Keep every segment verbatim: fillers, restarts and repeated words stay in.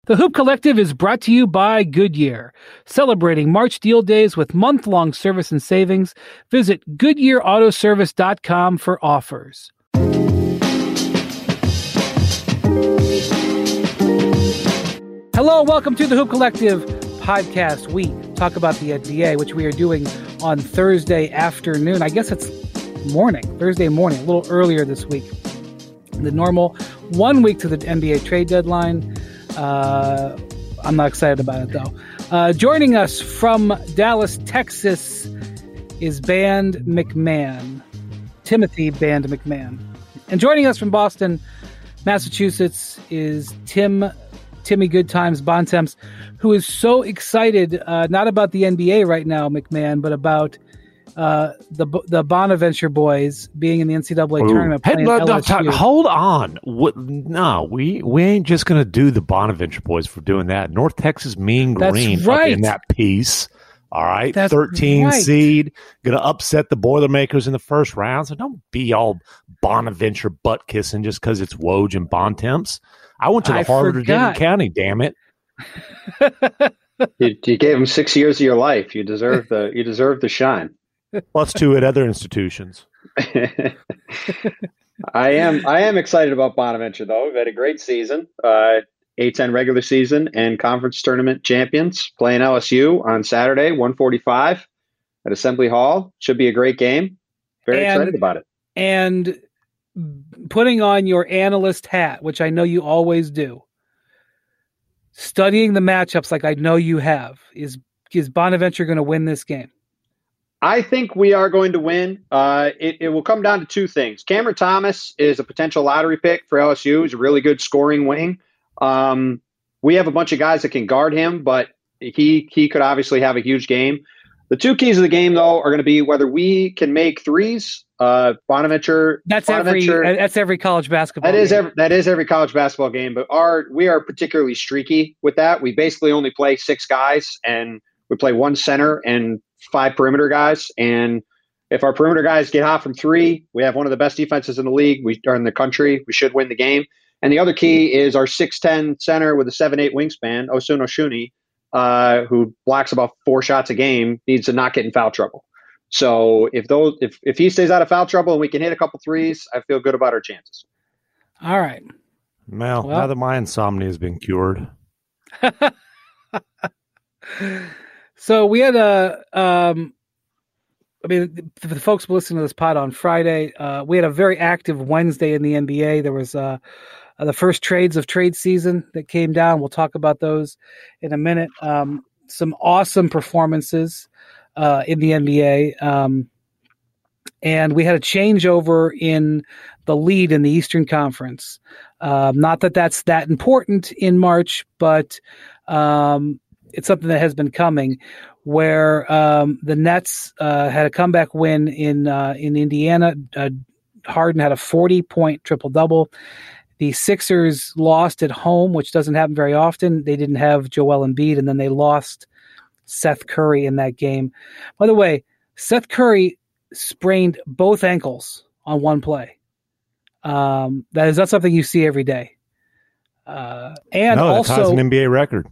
The Hoop Collective is brought to you by Goodyear. Celebrating March Deal Days with month-long service and savings, visit goodyear auto service dot com for offers. Hello, welcome to the Hoop Collective podcast. We talk about the N B A, which we are doing on Thursday afternoon. I guess it's morning, Thursday morning, a little earlier this week. The normal one week to the N B A trade deadline. Uh, I'm not excited about it, though. Uh, joining us from Dallas, Texas, is Band McMahon, Timothy Band McMahon. And joining us from Boston, Massachusetts, is Tim, Timmy Goodtimes Bontemps, who is so excited, uh, not about the N B A right now, McMahon, but about uh, the the Bonaventure boys being in the N C double A Ooh. tournament. Hey, playing no, L S U. no, hold on. What, no, we we ain't just going to do the Bonaventure boys for doing that. North Texas Mean Green That's right. up in that piece. All right, That's thirteen right. seed, going to upset the Boilermakers in the first round. So don't be all Bonaventure butt kissing just because it's Woj and Bontemps. I went to the I Harvard of forgot. Denton County. Damn it! you, you gave them six years of your life. You deserve the you deserve the shine. Plus two at other institutions. I am I am excited about Bonaventure though. We've had a great season. Uh, A ten regular season and conference tournament champions playing L S U on Saturday, one forty-five at Assembly Hall. Should be a great game. Very And- excited about it. And putting on your analyst hat, which I know you always do, studying the matchups like I know you have, is is Bonaventure going to win this game? I think we are going to win. Uh, it, it will come down to two things. Cameron Thomas is a potential lottery pick for L S U. He's a really good scoring wing. Um, we have a bunch of guys that can guard him, but he he could obviously have a huge game. The two keys of the game, though, are going to be whether we can make threes. Uh, Bonaventure. That's Bonaventure, every that's every college basketball. That is game. every, that is every college basketball game. But our we are particularly streaky with that. We basically only play six guys, and we play one center and five perimeter guys. And if our perimeter guys get hot from three, we have one of the best defenses in the league. We are in the country. We should win the game. And the other key is our six ten center with a seven eight wingspan, Osun Oshuni, uh, who blocks about four shots a game, needs to not get in foul trouble. So if those if, if he stays out of foul trouble and we can hit a couple threes, I feel good about our chances. All right. Well, Well- now that my insomnia has been cured. So we had a, um, I mean, for the folks listening to this pod on Friday, uh, we had a very active Wednesday in the N B A. There was uh, uh, the first trades of trade season that came down. We'll talk about those in a minute. Um, some awesome performances uh, in the N B A. Um, and we had a changeover in the lead in the Eastern Conference. Um, not that that's that important in March, but um, it's something that has been coming, where um, the Nets uh, had a comeback win in uh, in Indiana. Uh, Harden had a forty-point triple-double. The Sixers lost at home, which doesn't happen very often. They didn't have Joel Embiid, and then they lost Seth Curry in that game. By the way, Seth Curry sprained both ankles on one play. Um, that is not something you see every day. Uh, and no, that also ties an N B A record.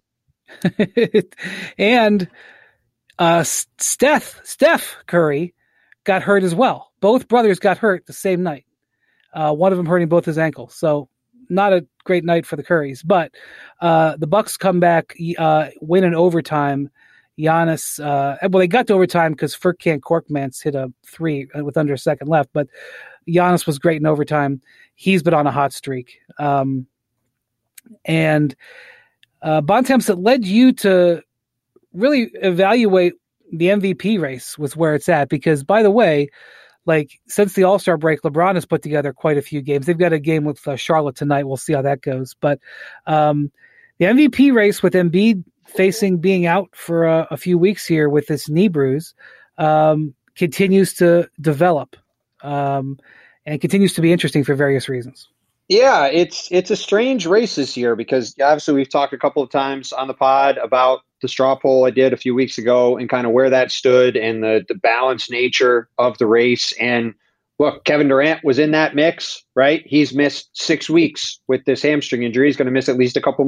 and uh, Steph Steph Curry got hurt as well. Both brothers got hurt the same night. Uh, one of them hurting both his ankles. So not a great night for the Currys. But uh, the Bucks come back, uh, win in overtime. Giannis, uh, well, they got to overtime because Furkan Korkmaz hit a three with under a second left. But Giannis was great in overtime. He's been on a hot streak. Um, and Uh, Bontemps, it led you to really evaluate the M V P race with where it's at. Because, by the way, like since the All-Star break, LeBron has put together quite a few games. They've got a game with uh, Charlotte tonight. We'll see how that goes. But um, the M V P race with Embiid facing being out for a, a few weeks here with this knee bruise um, continues to develop um, and continues to be interesting for various reasons. Yeah, it's it's a strange race this year because obviously we've talked a couple of times on the pod about the straw poll I did a few weeks ago and kind of where that stood and the, the balanced nature of the race. And look, Kevin Durant was in that mix, right? He's missed six weeks with this hamstring injury. He's going to miss at least a couple more.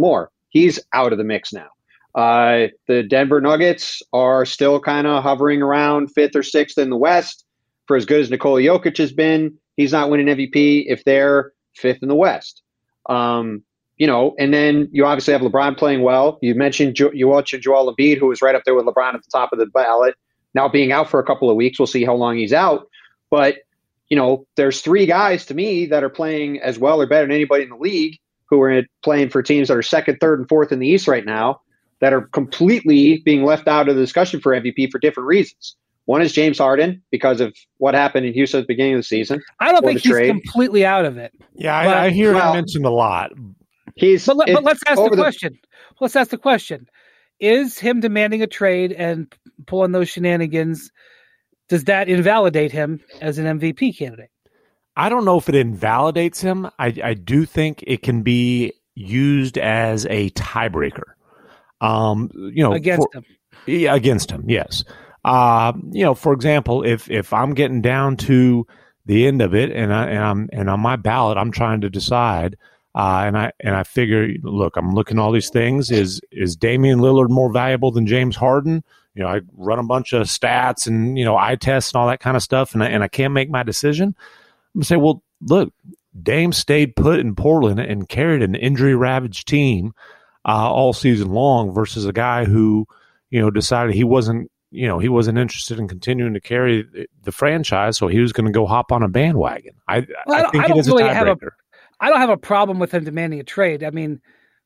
he's out of the mix now. Uh, the Denver Nuggets are still kind of hovering around fifth or sixth in the West. For as good as Nikola Jokic has been, he's not winning M V P if they're fifth in the West. Um, you know, and then you obviously have LeBron playing well. You mentioned jo- you mentioned Joel Embiid, who was right up there with LeBron at the top of the ballot. Now being out for a couple of weeks, we'll see how long he's out. But you know, there's three guys to me that are playing as well or better than anybody in the league who are playing for teams that are second, third, and fourth in the East right now that are completely being left out of the discussion for M V P for different reasons. One is James Harden because of what happened in Houston at the beginning of the season. I don't think he's trade. completely out of it. Yeah, but, I, I hear well, him mentioned a lot. He's, but, but let's ask the, the question. Let's ask the question. Is him demanding a trade and pulling those shenanigans, does that invalidate him as an M V P candidate? I don't know if it invalidates him. I, I do think it can be used as a tiebreaker. Um, you know, against for, him. Yeah, against him, yes. Uh, you know, for example, if if I'm getting down to the end of it, and I and I'm and on my ballot, I'm trying to decide, uh, and I and I figure, look, I'm looking at all these things. Is is Damian Lillard more valuable than James Harden? You know, I run a bunch of stats and you know eye tests and all that kind of stuff, and I, and I can't make my decision. I'm gonna say, well, look, Dame stayed put in Portland and carried an injury-ravaged team uh, all season long versus a guy who, you know, decided he wasn't, you know, he wasn't interested in continuing to carry the franchise, so he was going to go hop on a bandwagon. I, well, I, I think I don't it is really a have a. tiebreaker. I don't have a problem with him demanding a trade. I mean,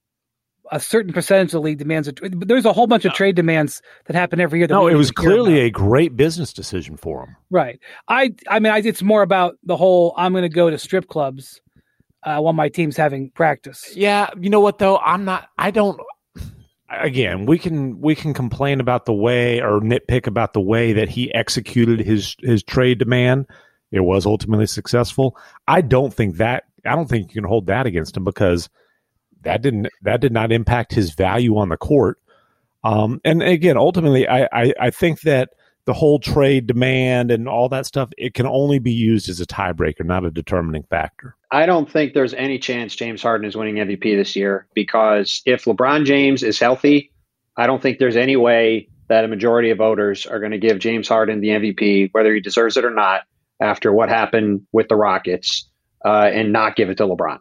a certain percentage of the league demands a trade. But there's a whole bunch of trade demands that happen every year. That No, we it was don't hear clearly about. a great business decision for him. Right. I. I mean, I, it's more about the whole. I'm going to go to strip clubs uh, while my team's having practice. Yeah, you know what though? I'm not. I don't. Again, we can we can complain about the way or nitpick about the way that he executed his his trade demand. It was ultimately successful. I don't think that. I don't think you can hold that against him because that didn't that did not impact his value on the court. Um, and again, ultimately, I, I I think that the whole trade demand and all that stuff, it can only be used as a tiebreaker, not a determining factor. I don't think there's any chance James Harden is winning M V P this year because if LeBron James is healthy, I don't think there's any way that a majority of voters are going to give James Harden the M V P, whether he deserves it or not, after what happened with the Rockets, uh, and not give it to LeBron.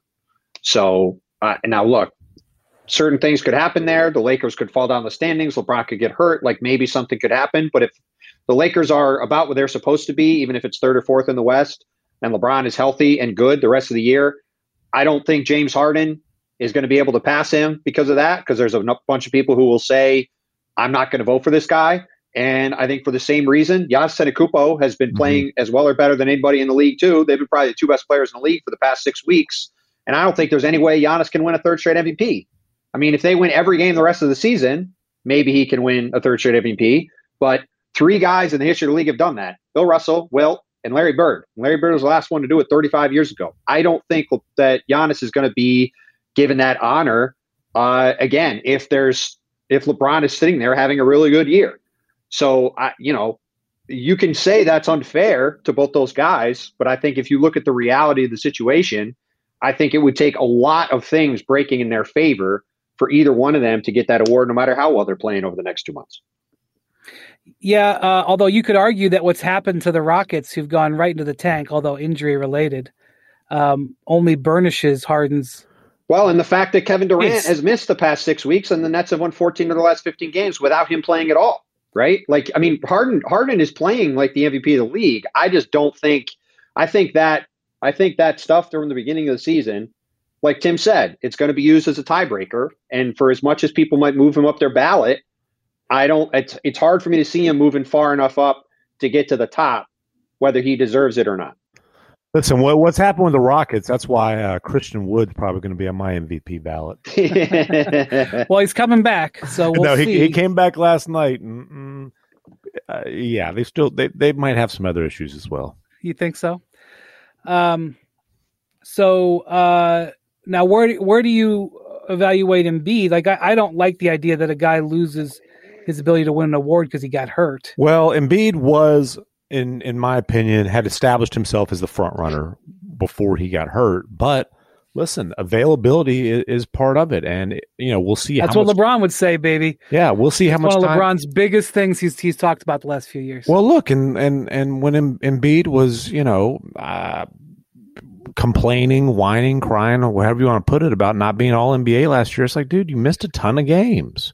So uh, now look, certain things could happen there. The Lakers could fall down the standings. LeBron could get hurt. Like maybe something could happen. But if the Lakers are about what they're supposed to be, even if it's third or fourth in the West, and LeBron is healthy and good the rest of the year, I don't think James Harden is going to be able to pass him because of that, because there's a bunch of people who will say, I'm not going to vote for this guy. And I think for the same reason, Giannis Antetokounmpo has been mm-hmm. playing as well or better than anybody in the league too. They've been probably the two best players in the league for the past six weeks. And I don't think there's any way Giannis can win a third straight M V P. I mean, if they win every game the rest of the season, maybe he can win a third straight M V P. But three guys in the history of the league have done that. Bill Russell, Wilt, and Larry Bird. Larry Bird was the last one to do it thirty-five years ago. I don't think that Giannis is going to be given that honor uh, again if there's if LeBron is sitting there having a really good year. So, I, you know, you can say that's unfair to both those guys, but I think if you look at the reality of the situation, I think it would take a lot of things breaking in their favor for either one of them to get that award, no matter how well they're playing over the next two months. Yeah, uh, although you could argue that what's happened to the Rockets, who've gone right into the tank, although injury related, um, only burnishes Harden's. Well, and the fact that Kevin Durant it's, has missed the past six weeks and the Nets have won fourteen of the last fifteen games without him playing at all, right? Like, I mean, Harden Harden is playing like the M V P of the league. I just don't think – I think that I think that stuff during the beginning of the season, like Tim said, it's going to be used as a tiebreaker. And for as much as people might move him up their ballot, I don't. It's it's hard for me to see him moving far enough up to get to the top, whether he deserves it or not. Listen, what, what's happened with the Rockets? That's why uh, Christian Wood's probably going to be on my M V P ballot. Well, he's coming back, so we'll no, he, see. he came back last night, and mm, uh, yeah, they still they they might have some other issues as well. You think so? Um. So uh, now, where where do you evaluate Embiid? Like, I, I don't like the idea that a guy loses his ability to win an award because he got hurt. Well, Embiid was, in in my opinion, had established himself as the front runner before he got hurt. But listen, availability is, is part of it, and you know we'll see. That's how what much, LeBron would say, baby. Yeah, we'll see That's how much one of time. LeBron's biggest things he's he's talked about the last few years. Well, look, and and and when Em- Embiid was, you know, uh, complaining, whining, crying, or whatever you want to put it about not being all N B A last year, it's like, dude, you missed a ton of games,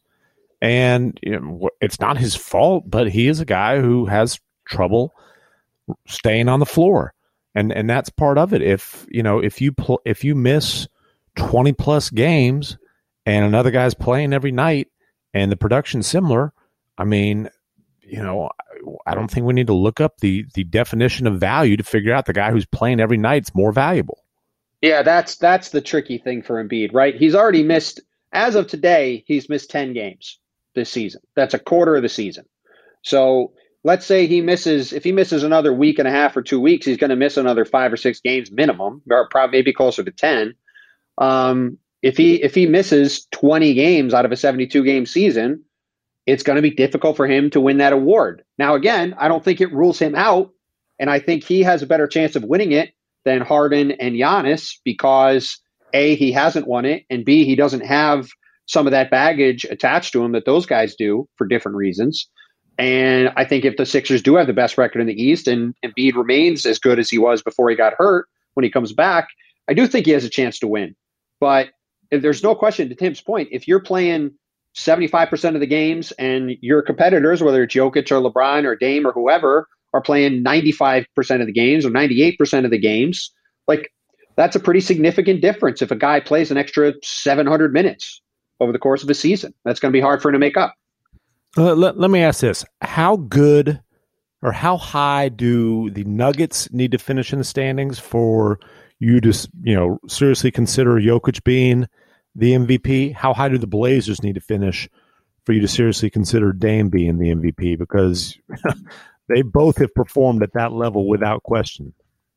and you know, it's not his fault, but he is a guy who has trouble staying on the floor. And and that's part of it. If you know, if you pl- if you miss twenty plus games, and another guy's playing every night, and the production's similar, I mean, you know, I don't think we need to look up the the definition of value to figure out the guy who's playing every night's more valuable. Yeah, that's that's the tricky thing for Embiid, right? He's already missed, as of today, he's missed ten games this season. That's a quarter of the season. So let's say he misses, if he misses another week and a half or two weeks, he's going to miss another five or six games minimum, or probably maybe closer to ten. Um, if he if he misses twenty games out of a seventy-two game season, it's going to be difficult for him to win that award. Now, again, I don't think it rules him out, and I think he has a better chance of winning it than Harden and Giannis because A, he hasn't won it, and B, he doesn't have some of that baggage attached to him that those guys do for different reasons. And I think if the Sixers do have the best record in the East and Embiid remains as good as he was before he got hurt when he comes back, I do think he has a chance to win. But if there's no question, to Tim's point, if you're playing seventy-five percent of the games and your competitors, whether it's Jokic or LeBron or Dame or whoever, are playing ninety-five percent of the games or ninety-eight percent of the games, like that's a pretty significant difference if a guy plays an extra seven hundred minutes over the course of a season. That's going to be hard for him to make up. Uh, let, let me ask this. How good or how high do the Nuggets need to finish in the standings for you to, you know, seriously consider Jokic being the M V P? How high do the Blazers need to finish for you to seriously consider Dame being the M V P? Because they both have performed at that level without question.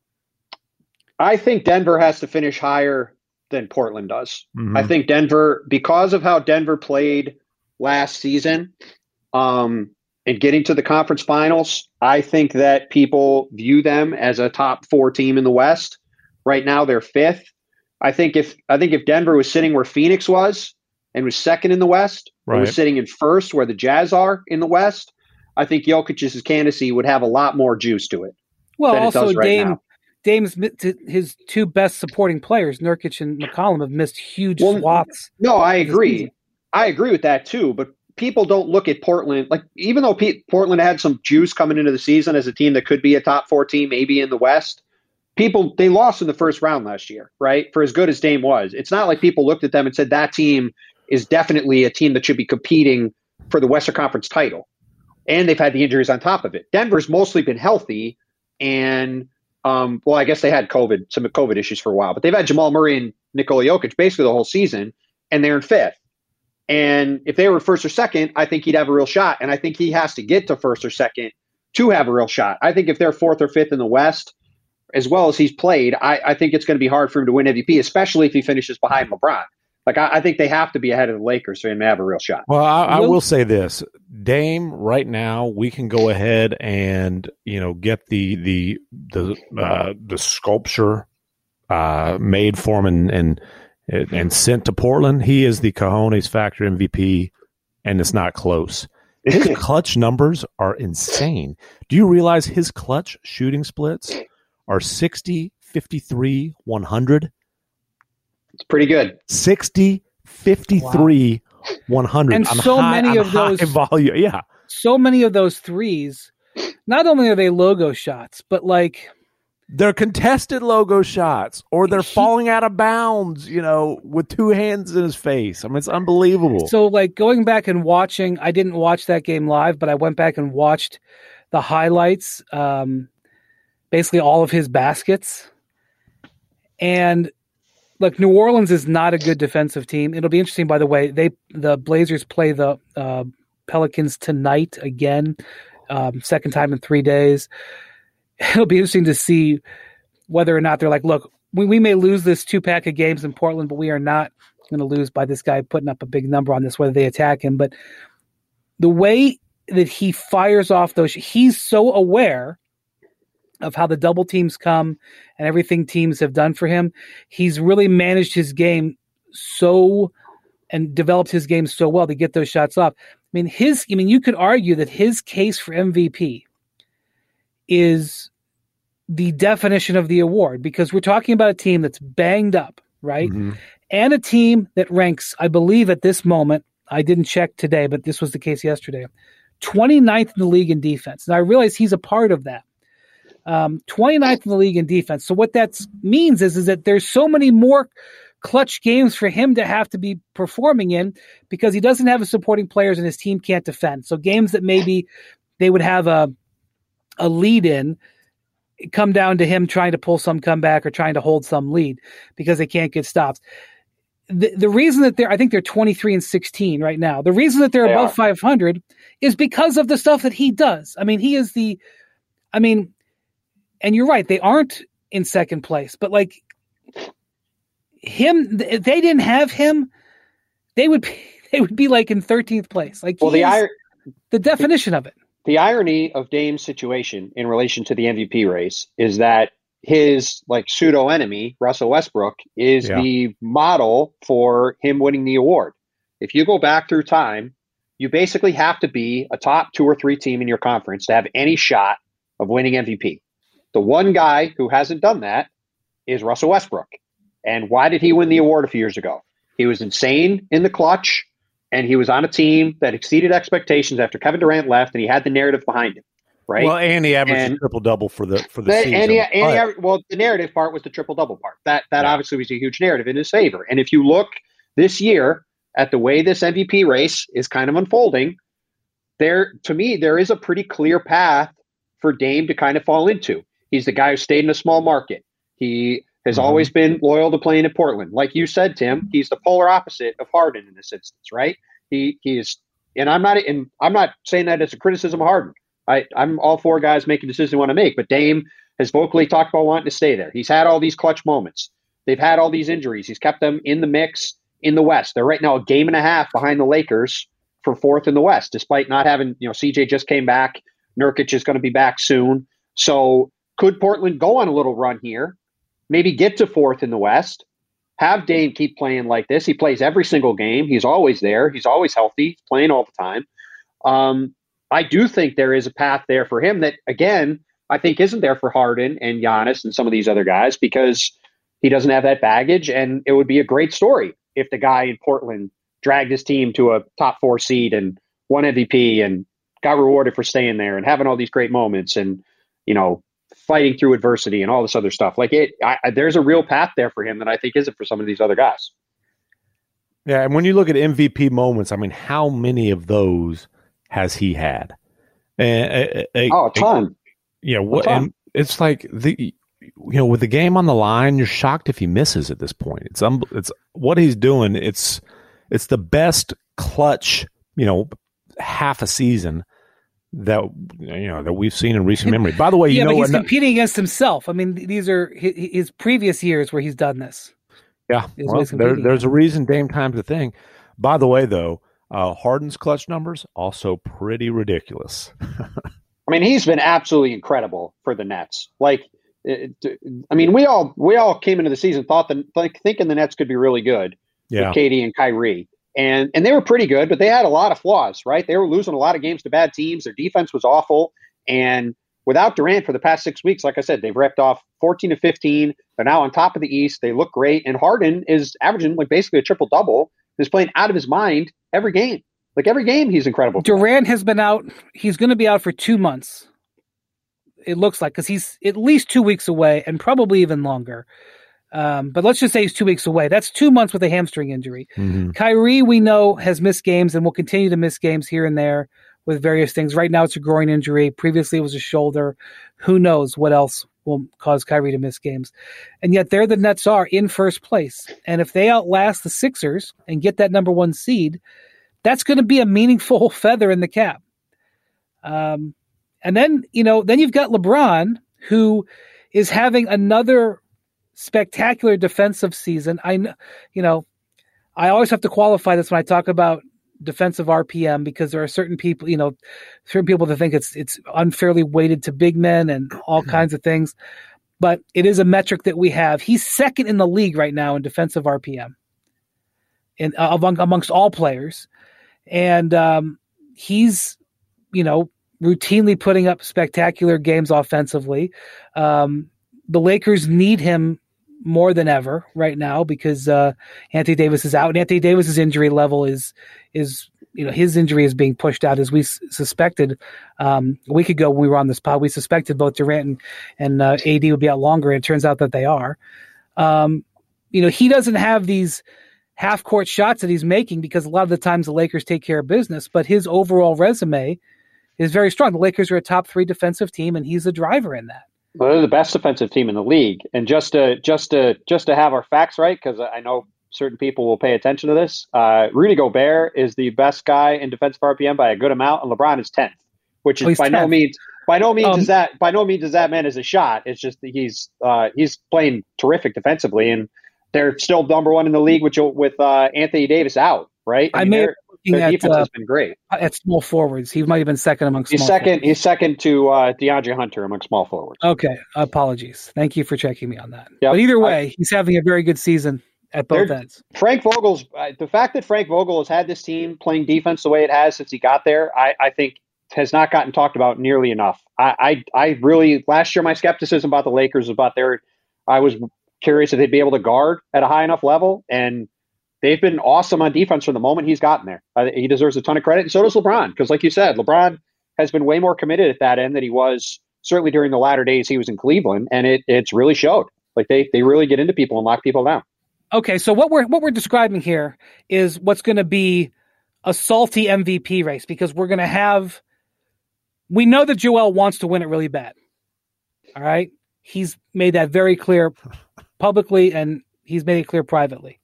I think Denver has to finish higher than Portland does. Mm-hmm. I think Denver, because of how Denver played last season, um, and getting to the conference finals, I think that people view them as a top four team in the West. Right now, they're fifth. I think if I think if Denver was sitting where Phoenix was and was second in the West, right, or was sitting in first where the Jazz are in the West, I think Jokic's candidacy would have a lot more juice to it. Well, than it also does right Dame, now. Dame's his two best supporting players, Nurkic and McCollum, have missed huge Well, swaths. No, I of the agree. season. I agree with that too. But people don't look at Portland like, even though P- Portland had some juice coming into the season as a team that could be a top four team, maybe in the West. People, they lost in the first round last year, right? For as good as Dame was, it's not like people looked at them and said that team is definitely a team that should be competing for the Western Conference title. And they've had the injuries on top of it. Denver's mostly been healthy, and um, well, I guess they had COVID, some COVID issues for a while, but they've had Jamal Murray and Nikola Jokic basically the whole season, and they're in fifth. And if they were first or second, I think he'd have a real shot. And I think he has to get to first or second to have a real shot. I think if they're fourth or fifth in the West, as well as he's played, I, I think it's going to be hard for him to win M V P, especially if he finishes behind LeBron. Like, I, I think they have to be ahead of the Lakers for him to have a real shot. Well, I, I will say this. Dame, right now, we can go ahead and, you know, get the the the uh, the sculpture uh, made for him and, and and sent to Portland. He is the cojones factor M V P, and it's not close. His clutch numbers are insane. Do you realize his clutch shooting splits are sixty, fifty-three, one hundred? It's pretty good. sixty, fifty-three, wow. one hundred. And on so high, many on of those volume. Yeah. So many of those threes, not only are they logo shots, but like they're contested logo shots, or they're he, falling out of bounds, you know, with two hands in his face. I mean, it's unbelievable. So, like, going back and watching, I didn't watch that game live, but I went back and watched the highlights, um, basically all of his baskets. And look, New Orleans is not a good defensive team. It'll be interesting, by the way. They the Blazers play the uh, Pelicans tonight again, um, second time in three days. It'll be interesting to see whether or not they're like, look, we, we may lose this two-pack of games in Portland, but we are not going to lose by this guy putting up a big number on this, whether they attack him. But the way that he fires off those, he's so aware of how the double teams come and everything teams have done for him. He's really managed his game so and developed his game so well to get those shots off. I mean, his, I mean, you could argue that his case for M V P is the definition of the award, because we're talking about a team that's banged up, right? Mm-hmm. And a team that ranks, I believe at this moment, I didn't check today, but this was the case yesterday, twenty-ninth in the league in defense. Now I realize he's a part of that. Um, twenty-ninth in the league in defense. So what that means is, is that there's so many more clutch games for him to have to be performing in, because he doesn't have his supporting players and his team can't defend. So games that maybe they would have a a lead in come down to him trying to pull some comeback or trying to hold some lead because they can't get stops. The, the reason that they're, I think they're twenty-three and sixteen right now. The reason that they're they above are. five hundred is because of the stuff that he does. I mean, he is the, I mean, and you're right, they aren't in second place, but like him, if they didn't have him, they would be, they would be like in thirteenth place. Like, well, the, ir- the definition of it. The irony of Dame's situation in relation to the M V P race is that his like pseudo enemy, Russell Westbrook, is yeah. the model for him winning the award. If you go back through time, you basically have to be a top two or three team in your conference to have any shot of winning M V P. The one guy who hasn't done that is Russell Westbrook. And why did he win the award a few years ago? He was insane in the clutch, and he was on a team that exceeded expectations after Kevin Durant left, and he had the narrative behind him. Right. Well, and he averaged and, a triple double for the for the, the season. And he, and he averaged, well, the narrative part was the triple double part. That that yeah. obviously was a huge narrative in his favor. And if you look this year at the way this M V P race is kind of unfolding, there to me there is a pretty clear path for Dame to kind of fall into. He's the guy who stayed in a small market. He has mm-hmm. always been loyal to playing at Portland, like you said, Tim. He's the polar opposite of Harden in this instance, right? He he is, and I'm not and I'm not saying that as a criticism of Harden. I, I'm all for guys making decisions they want to make, but Dame has vocally talked about wanting to stay there. He's had all these clutch moments. They've had all these injuries. He's kept them in the mix in the West. They're right now a game and a half behind the Lakers for fourth in the West, despite not having, you know, C J just came back. Nurkic is going to be back soon. So could Portland go on a little run here, maybe get to fourth in the West, have Dame keep playing like this? He plays every single game. He's always there. He's always healthy. He's playing all the time. Um, I do think there is a path there for him that, again, I think isn't there for Harden and Giannis and some of these other guys, because he doesn't have that baggage. And it would be a great story if the guy in Portland dragged his team to a top four seed and won M V P and got rewarded for staying there and having all these great moments and, you know, fighting through adversity and all this other stuff. Like it, I, there's a real path there for him that I think isn't for some of these other guys. Yeah. And when you look at M V P moments, I mean, how many of those has he had? And, uh, oh, a ton. Yeah, what? And it's like the you know, with the game on the line, you're shocked if he misses at this point. It's um, it's what he's doing. It's it's the best clutch, you know, half a season that you know that we've seen in recent memory. By the way, you yeah, know, but he's what, competing against himself. I mean, these are his, his previous years where he's done this. Yeah, well, there, there's a reason Dame time's a thing. By the way, though. Uh, Harden's clutch numbers also pretty ridiculous. I mean, he's been absolutely incredible for the Nets. Like, it, I mean, we all we all came into the season thought that like thinking the Nets could be really good yeah. with K D and Kyrie, and and they were pretty good, but they had a lot of flaws. Right, they were losing a lot of games to bad teams. Their defense was awful, and without Durant for the past six weeks, like I said, they've ripped off fourteen to fifteen. They're now on top of the East. They look great, and Harden is averaging like basically a triple double. He's playing out of his mind every game. Like every game, he's incredible. Durant has been out. He's going to be out for two months. It looks like, because he's at least two weeks away and probably even longer. Um, but let's just say he's two weeks away. That's two months with a hamstring injury. Mm-hmm. Kyrie, we know, has missed games and will continue to miss games here and there with various things. Right now, it's a groin injury. Previously, it was a shoulder. Who knows what else will cause Kyrie to miss games. And yet there the Nets are in first place. And if they outlast the Sixers and get that number one seed, that's going to be a meaningful feather in the cap. Um, and then, you know, then you've got LeBron, who is having another spectacular defensive season. I know, you know, I always have to qualify this when I talk about defensive R P M because there are certain people, you know, certain people that think it's it's unfairly weighted to big men and all kinds of things. But it is a metric that we have. He's second in the league right now in defensive R P M, in uh, among amongst all players, and um, he's, you know, routinely putting up spectacular games offensively. Um, the Lakers need him more than ever right now because uh, Anthony Davis is out, and Anthony Davis's injury level is is you know his injury is being pushed out as we s- suspected um, a week ago when we were on this pod. We suspected both Durant and, and uh, A D would be out longer, and it turns out that they are. Um, you know he doesn't have these half court shots that he's making because a lot of the times the Lakers take care of business, but his overall resume is very strong. The Lakers are a top three defensive team, and he's a driver in that. Well, they're the best defensive team in the league. And just to just to just to have our facts right, because I know certain people will pay attention to this. Uh, Rudy Gobert is the best guy in defensive R P M by a good amount, and LeBron is tenth, which is oh, by tenth. no means by no means um, is that by no means is that man is a shot. It's just that he's uh, he's playing terrific defensively, and they're still number one in the league with with uh, Anthony Davis out. Right? I, I mean, may their, their at, defense uh, has been great. At small forwards, he might have been second amongst. He's small second. forwards. He's second to uh, DeAndre Hunter among small forwards. Okay, apologies. Thank you for checking me on that. Yep. But either way, I, he's having a very good season at both They're, ends. Frank Vogel's uh, the fact that Frank Vogel has had this team playing defense the way it has since he got there, I, I think has not gotten talked about nearly enough. I, I, I really last year my skepticism about the Lakers was about their. I was curious if they'd be able to guard at a high enough level, and they've been awesome on defense from the moment he's gotten there. Uh, he deserves a ton of credit, and so does LeBron, because like you said, LeBron has been way more committed at that end than he was certainly during the latter days he was in Cleveland, and it it's really showed. Like they they really get into people and lock people down. Okay, so what we're what we're describing here is what's going to be a salty M V P race, because we're going to have. We know that Joel wants to win it really bad. All right, he's made that very clear publicly, and he's made it clear privately.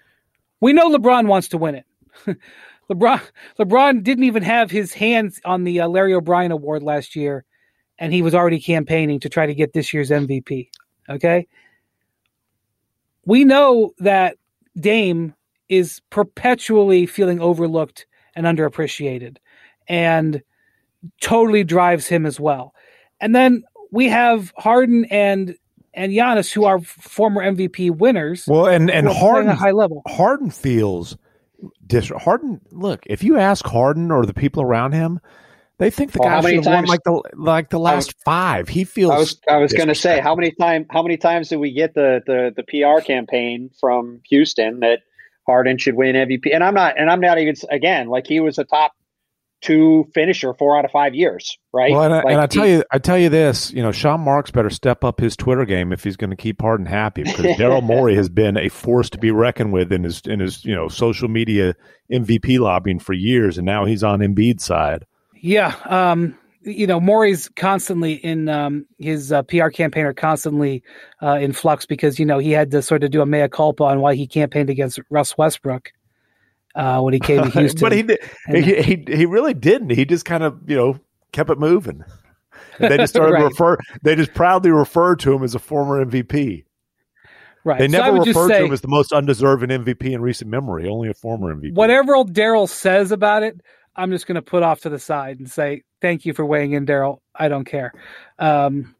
We know LeBron wants to win it. LeBron LeBron didn't even have his hands on the uh, Larry O'Brien Award last year, and he was already campaigning to try to get this year's M V P. Okay? We know that Dame is perpetually feeling overlooked and underappreciated, and totally drives him as well. And then we have Harden and and Giannis, who are former M V P winners. Well, and and Harden, at a high level. Harden feels dis- Harden. Look, if you ask Harden or the people around him, they think the well, guy should have won like the like the last was, five. He feels. I was I was going to say how many time how many times did we get the, the the P R campaign from Houston that Harden should win M V P? And I'm not and I'm not even again like he was a top two finisher four out of five years, right? Well, and, I, like and I tell he, you, I tell you this, you know, Sean Marks better step up his Twitter game if he's going to keep Harden happy, because Daryl Morey has been a force to be reckoned with in his in his you know social media M V P lobbying for years, and now he's on Embiid's side. Yeah, um, you know, Morey's constantly in um, his uh, P R campaign are constantly uh, in flux because you know he had to sort of do a mea culpa on why he campaigned against Russ Westbrook. Uh, when he came to Houston. But he, did, and, he he he really didn't. He just kind of, you know, kept it moving. And they just started right. to refer. They just proudly referred to him as a former M V P. Right. They so never referred say, to him as the most undeserving M V P in recent memory. Only a former M V P. Whatever Daryl says about it, I'm just going to put off to the side and say thank you for weighing in, Daryl. I don't care, um,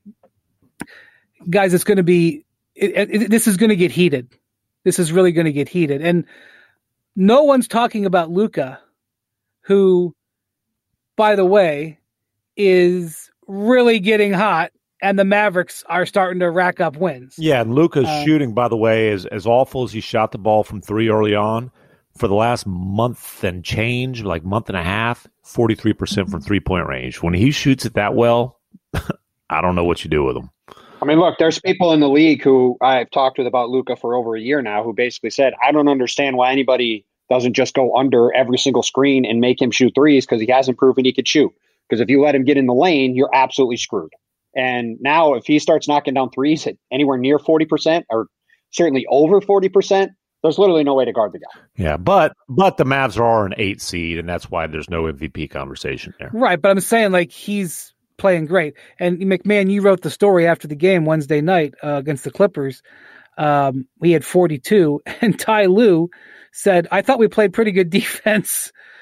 guys. It's going to be. It, it, this is going to get heated. This is really going to get heated, and. No one's talking about Luka, who, by the way, is really getting hot, and the Mavericks are starting to rack up wins. Yeah, and Luka's uh, shooting, by the way, is as awful as he shot the ball from three early on. For the last month and change, like month and a half, forty-three percent from three-point range. When he shoots it that well, I don't know what you do with him. I mean, look, there's people in the league who I've talked with about Luka for over a year now who basically said, I don't understand why anybody doesn't just go under every single screen and make him shoot threes because he hasn't proven he could shoot. Because if you let him get in the lane, you're absolutely screwed. And now if he starts knocking down threes at anywhere near forty percent or certainly over forty percent, there's literally no way to guard the guy. Yeah, but but the Mavs are an eight seed, and that's why there's no M V P conversation there. Right, but I'm saying like he's playing great. And McMahon, you wrote the story after the game Wednesday night uh, against the Clippers. Um, we had forty-two, and Ty Lue said, I thought we played pretty good defense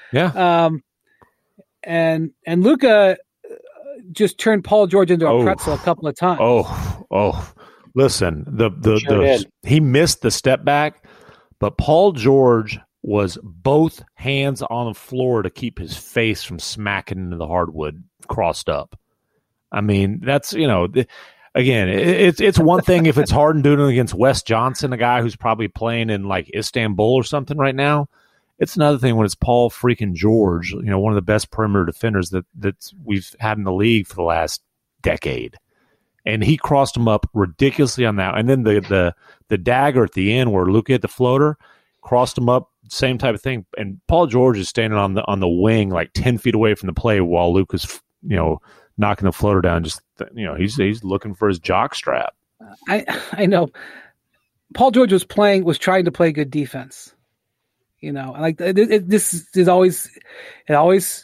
Yeah. Um, and and Luka just turned Paul George into a oh. pretzel a couple of times. Oh, oh, listen, the the, Sure the did. he missed the step back, but Paul George was both hands on the floor to keep his face from smacking into the hardwood crossed up. I mean, that's, you know, the, again, it, it's it's one thing if it's Harden doing it against Wes Johnson, a guy who's probably playing in like Istanbul or something right now. It's another thing when it's Paul freaking George, you know, one of the best perimeter defenders that that we've had in the league for the last decade. And he crossed him up ridiculously on that. And then the the the dagger at the end where Luka hit the floater, crossed him up, same type of thing. And Paul George is standing on the on the wing like ten feet away from the play while Luka's, you know, knocking the floater down. Just, you know, he's he's looking for his jock strap. I I know. Paul George was playing was trying to play good defense. You know, like it, it, this is always, it always,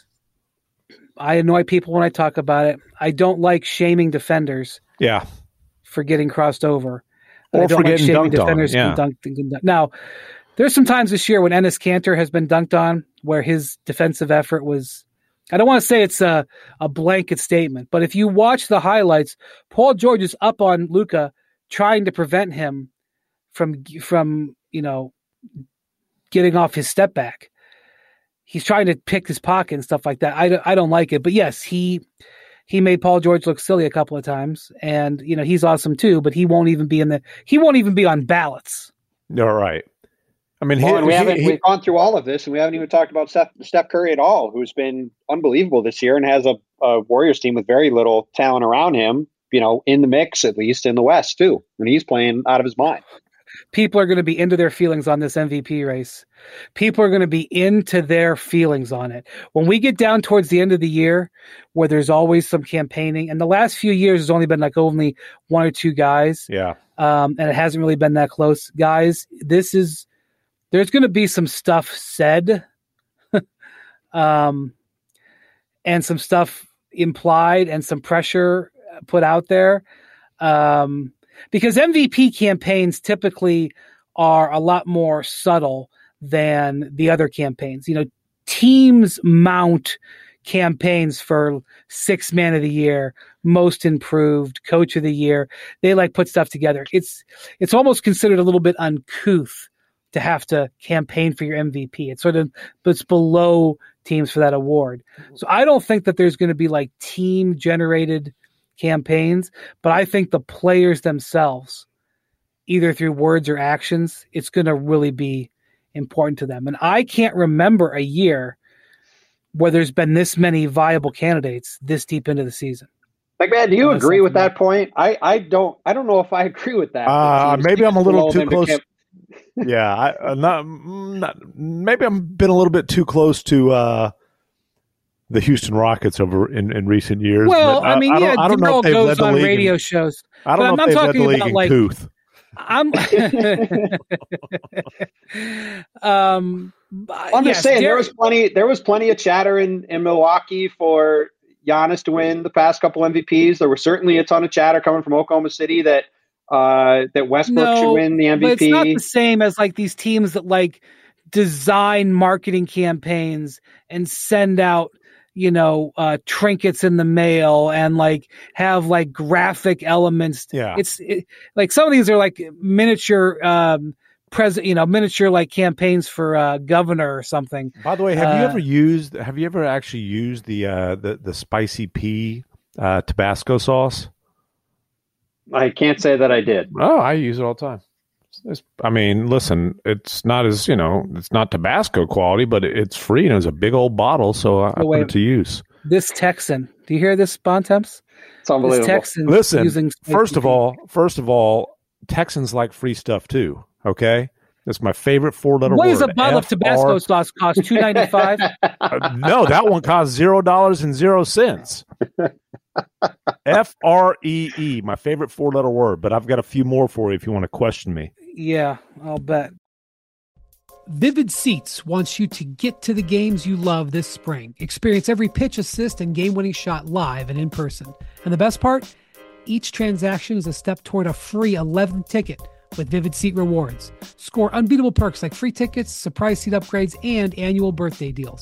I annoy people when I talk about it. I don't like shaming defenders. Yeah. For getting crossed over. Or I don't for like getting shaming dunked on. defenders. Yeah. Dunked and dunked. Now, there's some times this year when Enes Kanter has been dunked on where his defensive effort was, I don't want to say it's a, a blanket statement, but if you watch the highlights, Paul George is up on Luka trying to prevent him from, from, you know, getting off his step back. He's trying to pick his pocket and stuff like that. I don't, I don't like it, but yes, he, he made Paul George look silly a couple of times, and, you know, he's awesome too, but he won't even be in the, he won't even be on ballots. All right. I mean, well, he, and we he, haven't he, we've gone through all of this, and we haven't even talked about Steph, Steph Curry at all, who's been unbelievable this year and has a, a Warriors team with very little talent around him, you know, in the mix, at least in the West too. And he's playing out of his mind. People are going to be into their feelings on this M V P race. People are going to be into their feelings on it. When we get down towards the end of the year, where there's always some campaigning, and the last few years has only been like only one or two guys. Yeah. Um, and it hasn't really been that close. Guys, this is, there's going to be some stuff said um, and some stuff implied and some pressure put out there. Um, because M V P campaigns typically are a lot more subtle than the other campaigns. You know, teams mount campaigns for six man of the year, most improved, coach of the year. They like put stuff together. It's, it's almost considered a little bit uncouth to have to campaign for your M V P. It's sort of, it's below teams for that award. So I don't think that there's going to be like team generated campaigns, but I think the players themselves, either through words or actions, it's going to really be important to them. And I can't remember a year where there's been this many viable candidates this deep into the season. Like, man, do you That's agree with that like, point? I, I don't. I don't know if I agree with that. Uh, maybe I'm a little too close. To yeah, I, uh, not, not. Maybe I'm been a little bit too close to uh, the Houston Rockets over in, in recent years. Well, I, I mean, I yeah, I don't know if they've goes led the on league radio in, shows. I don't but know I'm if they've led the league in like, Couth. I'm. um, I'm yes, just saying Derek, there was plenty. There was plenty of chatter in, in Milwaukee for Giannis to win the past couple M V Ps. There was certainly a ton of chatter coming from Oklahoma City that uh, that Westbrook no, should win the M V P. But it's not the same as like these teams that like design marketing campaigns and send out, you know, uh, trinkets in the mail and like have like graphic elements. Yeah. It's it, like some of these are like miniature, um, present, you know, miniature like campaigns for uh, governor or something. By the way, have uh, you ever used, have you ever actually used the, uh, the, the spicy pea uh, Tabasco sauce? I can't say that I did. Oh, I use it all the time. It's, I mean, listen, it's not as, you know, it's not Tabasco quality, but it's free and it's a big old bottle, so I, I put it to use. This Texan, do you hear this, Bontemps? It's unbelievable. This Texan listen, using first of all, first of all, Texans like free stuff too. Okay, that's my favorite four-letter what word. What does a bottle of Tabasco sauce cost? Two ninety five. uh, no, that one costs zero dollars and zero cents. F R E E, my favorite four-letter word, but I've got a few more for you if you want to question me. Yeah, I'll bet. Vivid Seats wants you to get to the games you love this spring. Experience every pitch, assist, and game-winning shot live and in person. And the best part? Each transaction is a step toward a free eleventh ticket with Vivid Seat Rewards. Score unbeatable perks like free tickets, surprise seat upgrades, and annual birthday deals.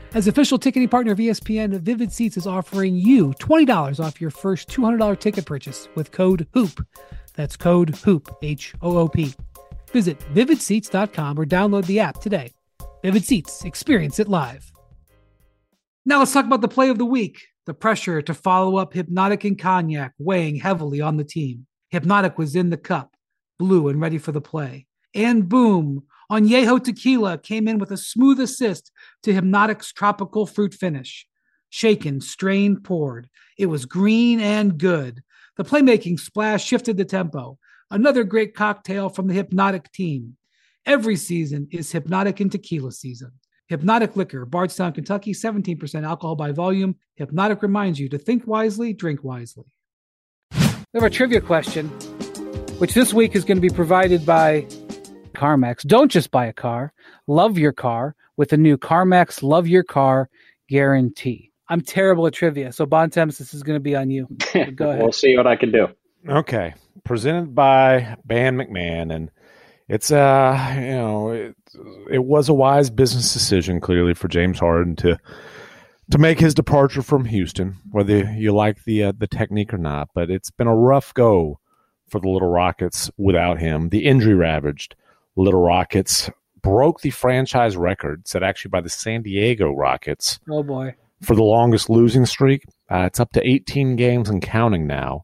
As official ticketing partner of E S P N, Vivid Seats is offering you twenty dollars off your first two hundred dollars ticket purchase with code HOOP. That's code HOOP, H O O P. Visit vivid seats dot com or download the app today. Vivid Seats, experience it live. Now let's talk about the play of the week. The pressure to follow up Hypnotic and Cognac weighing heavily on the team. Hypnotic was in the cup, blue and ready for the play. And boom, Añejo Tequila came in with a smooth assist to Hypnotic's tropical fruit finish. Shaken, strained, poured. It was green and good. The playmaking splash shifted the tempo. Another great cocktail from the Hypnotic team. Every season is Hypnotic and Tequila season. Hypnotic Liquor, Bardstown, Kentucky, seventeen percent alcohol by volume. Hypnotic reminds you to think wisely, drink wisely. We have a trivia question, which this week is going to be provided by CarMax. Don't just buy a car. Love your car with the new CarMax Love Your Car guarantee. I'm terrible at trivia, so Bontemps, this is going to be on you. Go ahead. We'll see what I can do. Okay. Presented by Ban McMahon, and it's uh you know it, it was a wise business decision clearly for James Harden to to make his departure from Houston, whether you like the uh, the technique or not. But it's been a rough go for the Little Rockets without him. The injury ravaged Little Rockets broke the franchise record set actually by the San Diego Rockets. Oh boy. For the longest losing streak. Uh, it's up to eighteen games and counting now.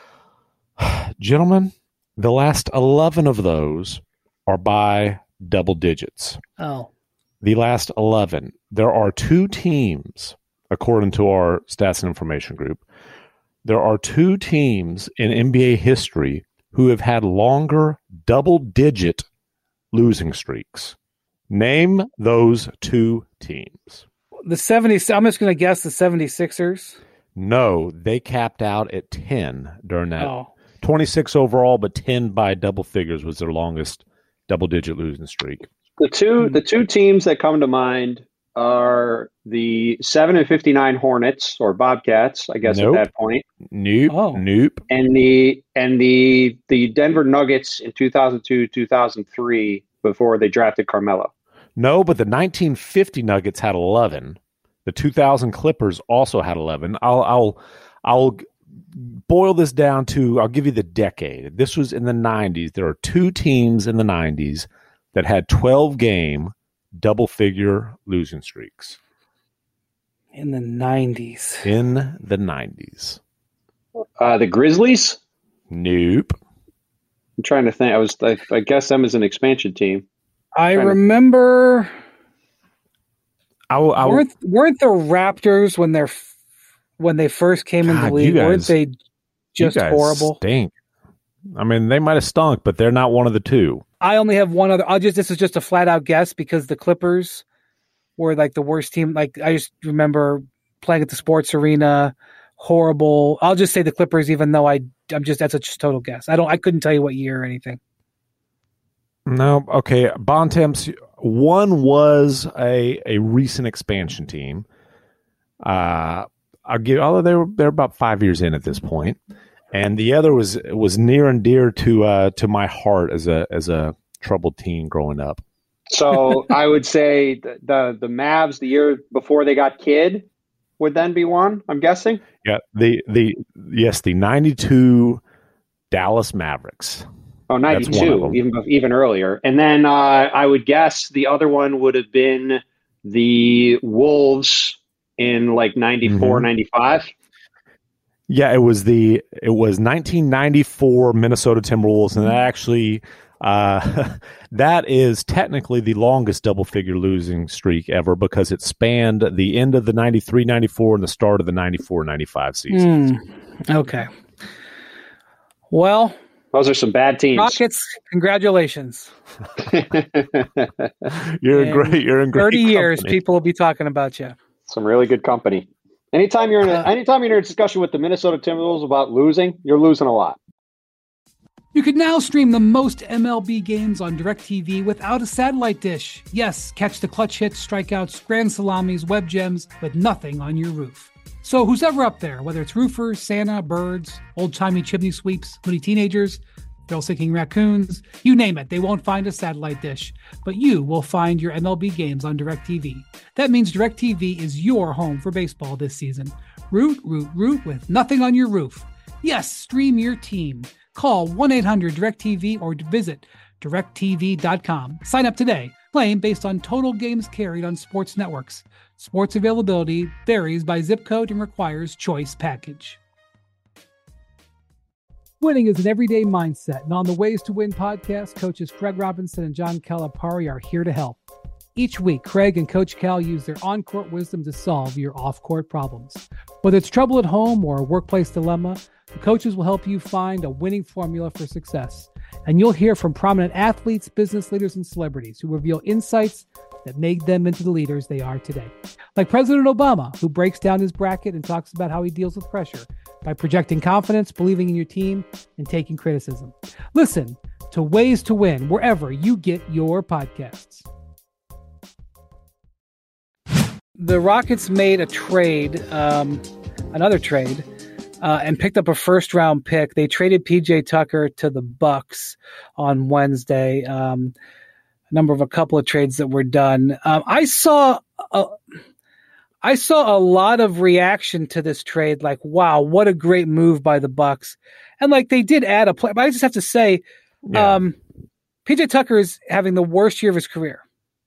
Gentlemen, the last eleven of those are by double digits. Oh. The last eleven. There are two teams, according to our stats and information group, there are two teams in N B A history who have had longer double-digit losing streaks. Name those two teams. The seventies, I'm just going to guess the seventy-sixers. No, they capped out at ten during that. Oh. twenty-six overall, but ten by double figures was their longest double-digit losing streak. The two the two teams that come to mind are the seven and fifty-nine Hornets or Bobcats, I guess. Nope. At that point. Nope. Oh. Nope. And the and the the Denver Nuggets in two thousand two, two thousand three before they drafted Carmelo. No, but the nineteen fifty Nuggets had eleven. The two thousand Clippers also had eleven. I'll I'll I'll boil this down to, I'll give you the decade. This was in the nineties. There are two teams in the nineties that had twelve game double figure losing streaks. In the nineties. In the nineties. Uh, the Grizzlies? Nope. I'm trying to think. I was I, I guess them as an expansion team. I remember. I, I, weren't weren't the Raptors when they're when they first came God, into the league? Guys, weren't they just you guys horrible? Stink. I mean, they might have stunk, but they're not one of the two. I only have one other. I'll just this is just a flat out guess because the Clippers were like the worst team. Like I just remember playing at the sports arena. Horrible. I'll just say the Clippers, even though I I'm just that's a just total guess. I don't. I couldn't tell you what year or anything. No, okay. Bontemps, one was a a recent expansion team. Uh, I'll give. Although they were they're about five years in at this point, and the other was was near and dear to uh, to my heart as a as a troubled teen growing up. So I would say the, the the Mavs the year before they got Kidd would then be one. I'm guessing. Yeah. The the yes the ninety-two Dallas Mavericks. Oh, ninety-two, even even earlier. And then uh, I would guess the other one would have been the Wolves in like ninety-four, mm-hmm. ninety-five. Yeah, it was the it was nineteen ninety-four Minnesota Timberwolves, and that actually uh, that is technically the longest double-figure losing streak ever because it spanned the end of the ninety-three ninety-four and the start of the ninety-four ninety-five season. Mm, okay. Well, those are some bad teams. Rockets, congratulations. you're in great. You're in great. Thirty company. years, people will be talking about you. Some really good company. Anytime you're in a, uh, anytime you're in a discussion with the Minnesota Timberwolves about losing, you're losing a lot. You can now stream the most M L B games on DirecTV without a satellite dish. Yes, catch the clutch hits, strikeouts, grand salamis, web gems, with nothing on your roof. So who's ever up there, whether it's roofers, Santa, birds, old-timey chimney sweeps, moody teenagers, thrill-seeking raccoons, you name it, they won't find a satellite dish. But you will find your M L B games on DirecTV. That means DirecTV is your home for baseball this season. Root, root, root with nothing on your roof. Yes, stream your team. Call one eight hundred direct T V or visit direct T V dot com. Sign up today. Claim based on total games carried on sports networks. Sports availability varies by zip code and requires choice package. Winning is an everyday mindset, and on the Ways to Win podcast, coaches Craig Robinson and John Calipari are here to help. Each week, Craig and Coach Cal use their on-court wisdom to solve your off-court problems. Whether it's trouble at home or a workplace dilemma, the coaches will help you find a winning formula for success. And you'll hear from prominent athletes, business leaders, and celebrities who reveal insights that made them into the leaders they are today. Like President Obama, who breaks down his bracket and talks about how he deals with pressure by projecting confidence, believing in your team, and taking criticism. Listen to Ways to Win wherever you get your podcasts. The Rockets made a trade, um, another trade, uh, and picked up a first-round pick. They traded P J Tucker to the Bucks on Wednesday. Um, a number of a couple of trades that were done. Um, I saw a, I saw a lot of reaction to this trade, like, wow, what a great move by the Bucks. And like they did add a player, but I just have to say, yeah. um, P J Tucker is having the worst year of his career.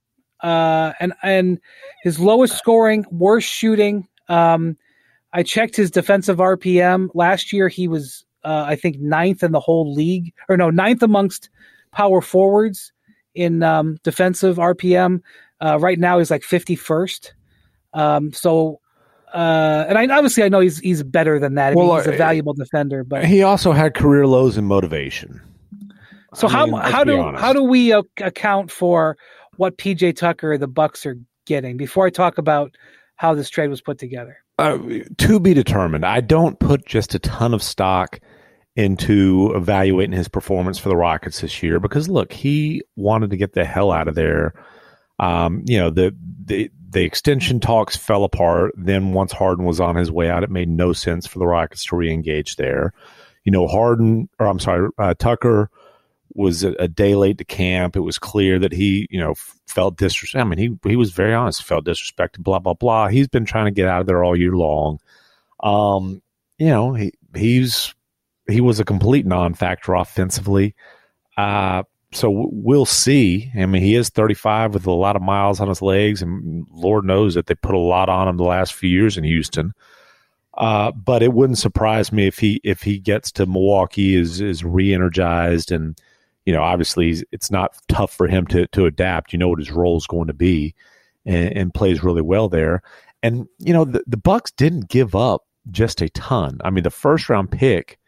Uh, and, and his lowest scoring, worst shooting. Um, I checked his defensive R P M last year. He was, uh, I think ninth in the whole league, or no, ninth amongst power forwards in, um, defensive R P M. Uh, right now he's like fifty-first. Um, so, uh, and I, obviously I know he's, he's better than that. I well, mean, he's a valuable defender, but he also had career lows in motivation. So I mean, how, how do, honest. how do we uh, account for what P J Tucker the Bucks are getting before I talk about how this trade was put together? Uh, to be determined. I don't put just a ton of stock into evaluating his performance for the Rockets this year because, look, he wanted to get the hell out of there. Um, you know, the, the the extension talks fell apart. Then once Harden was on his way out, it made no sense for the Rockets to re-engage there. You know, Harden, or I'm sorry, uh, Tucker was a, a day late to camp. It was clear that he, you know, felt disrespected. I mean, he he was very honest, felt disrespected, blah, blah, blah. He's been trying to get out of there all year long. Um, you know, he he's he was a complete non-factor offensively. Uh, so we'll see. I mean, he is thirty-five with a lot of miles on his legs, and Lord knows that they put a lot on him the last few years in Houston. Uh, but it wouldn't surprise me if he if he gets to Milwaukee, is is re-energized, and you know, obviously it's not tough for him to to adapt. You know what his role is going to be, and, and plays really well there. And you know, the, the Bucks didn't give up just a ton. I mean, the first round pick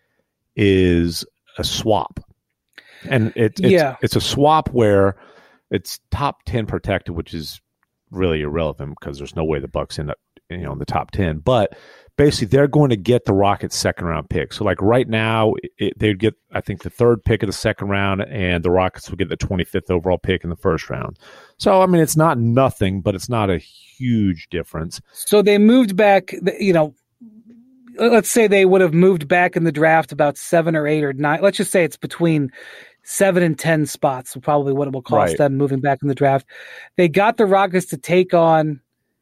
is a swap, and it, it's yeah. it's a swap where it's top ten protected, which is really irrelevant because there's no way the Bucks end up, you know, in the top ten. But basically, they're going to get the Rockets' second round pick. So, like right now, it, they'd get, I think, the third pick of the second round, and the Rockets would get the twenty-fifth overall pick in the first round. So, I mean, it's not nothing, but it's not a huge difference. So they moved back, you know, let's say they would have moved back in the draft about seven or eight or nine. Let's just say it's between seven and ten spots, probably what it will cost right. them moving back in the draft. They got the Rockets to take on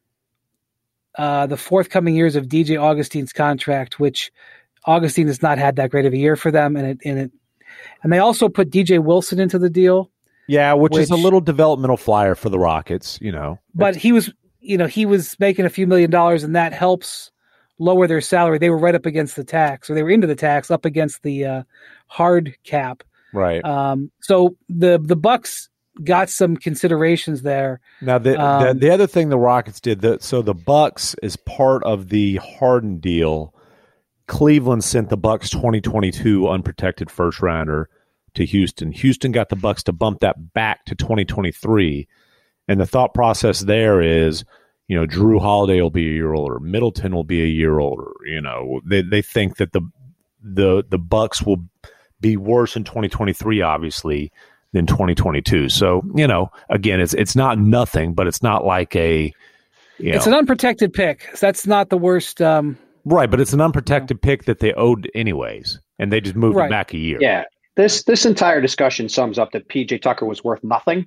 Uh, the forthcoming years of D J Augustine's contract, which Augustine has not had that great of a year for them, and it and it and they also put D J Wilson into the deal. Yeah, which, which is a little developmental flyer for the Rockets, you know. But he was, you know, he was making a few million dollars, and that helps lower their salary. They were right up against the tax, or they were into the tax, up against the uh, hard cap. Right. Um, so the the Bucks got some considerations there. Now, the, um, the the other thing the Rockets did, that so the Bucks, is part of the Harden deal. Cleveland sent the Bucks twenty twenty-two unprotected first rounder to Houston. Houston got the Bucks to bump that back to twenty twenty-three, and the thought process there is, you know, Drew Holiday will be a year older, Middleton will be a year older. You know, they they think that the the the Bucks will be worse in twenty twenty-three, obviously, than twenty twenty-two. So, you know, again, it's it's not nothing, but it's not like a, you know, it's an unprotected pick. That's not the worst. Um, right, but it's an unprotected pick that they owed anyways, and they just moved right. it back a year. Yeah, this this entire discussion sums up that P J Tucker was worth nothing,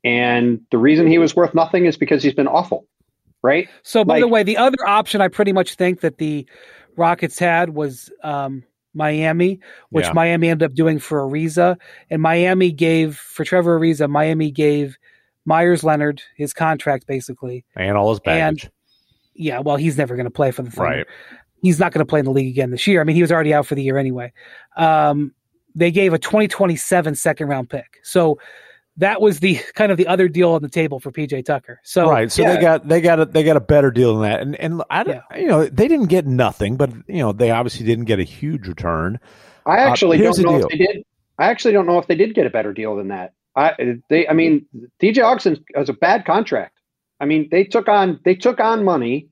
and the reason he was worth nothing is because he's been awful, right? So, by like, the way, the other option I pretty much think that the Rockets had was um, Miami, which Yeah. Miami ended up doing for Ariza, and Miami gave for Trevor Ariza. Miami gave Myers Leonard his contract basically, And all his baggage. And, yeah, well, he's never going to play for the Thunder. Right. He's not going to play in the league again this year. I mean, he was already out for the year anyway. Um, they gave a twenty twenty-seven second round pick. So that was the kind of the other deal on the table for P J Tucker. So right. So yeah. they got they got a, they got a better deal than that. And and I don't, Yeah. you know, they didn't get nothing, but you know, they obviously didn't get a huge return. I actually Uh, here's don't the know deal. if they did. I actually don't know if they did get a better deal than that. I they I mean D J Augustin has a bad contract. I mean they took on they took on money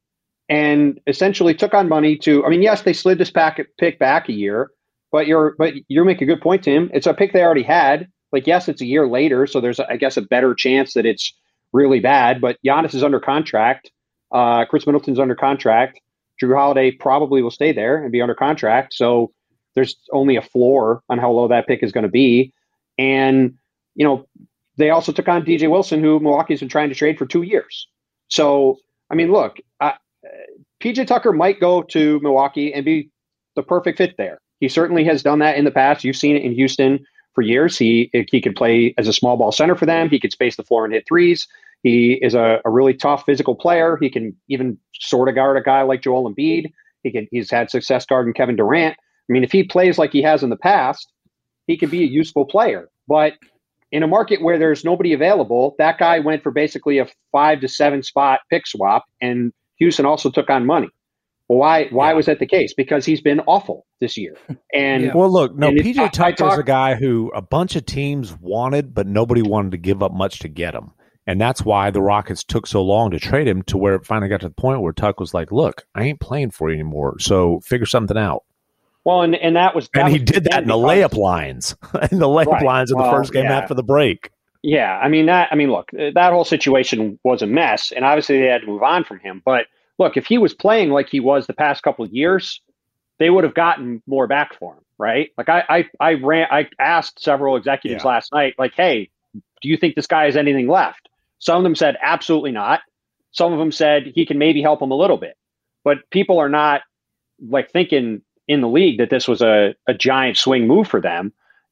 and essentially took on money to. I mean yes they slid this packet pick back a year, but you're but you make a good point, Tim. It's a pick they already had. Like yes, it's a year later, so there's I guess a better chance that it's really bad. But Giannis is under contract. Uh, Chris Middleton's under contract. Drew Holiday probably will stay there and be under contract. So there's only a floor on how low that pick is going to be. And, you know, they also took on D J Wilson, who Milwaukee's been trying to trade for two years. So, I mean, look, I, P J Tucker might go to Milwaukee and be the perfect fit there. He certainly has done that in the past. You've seen it in Houston for years. He he could play as a small ball center for them. He could space the floor and hit threes. He is a, a really tough physical player. He can even sort of guard a guy like Joel Embiid. He can, he's had success guarding Kevin Durant. I mean, if he plays like he has in the past, he could be a useful player. But in a market where there's nobody available, that guy went for basically a five to seven spot pick swap, and Houston also took on money. Well, why why Yeah. was that the case? Because he's been awful this year. And Yeah. Well, look, no, And it- P J I- I Tucker is talk- a guy who a bunch of teams wanted, but nobody wanted to give up much to get him. And that's why the Rockets took so long to trade him, to where it finally got to the point where Tuck was like, look, I ain't playing for you anymore, so figure something out. well, and, and that was that And he was did that in the because- layup lines, in the layup Right. lines of the Well, first game yeah. after the break. Yeah, I mean that. I mean, look, that whole situation was a mess, and obviously they had to move on from him. But look, if he was playing like he was the past couple of years, they would have gotten more back for him, right? Like I, I, I ran, I asked several executives Yeah. last night, like, hey, do you think this guy has anything left? Some of them said absolutely not. Some of them said he can maybe help him a little bit, but people are not like thinking in the league that this was a, a giant swing move for them.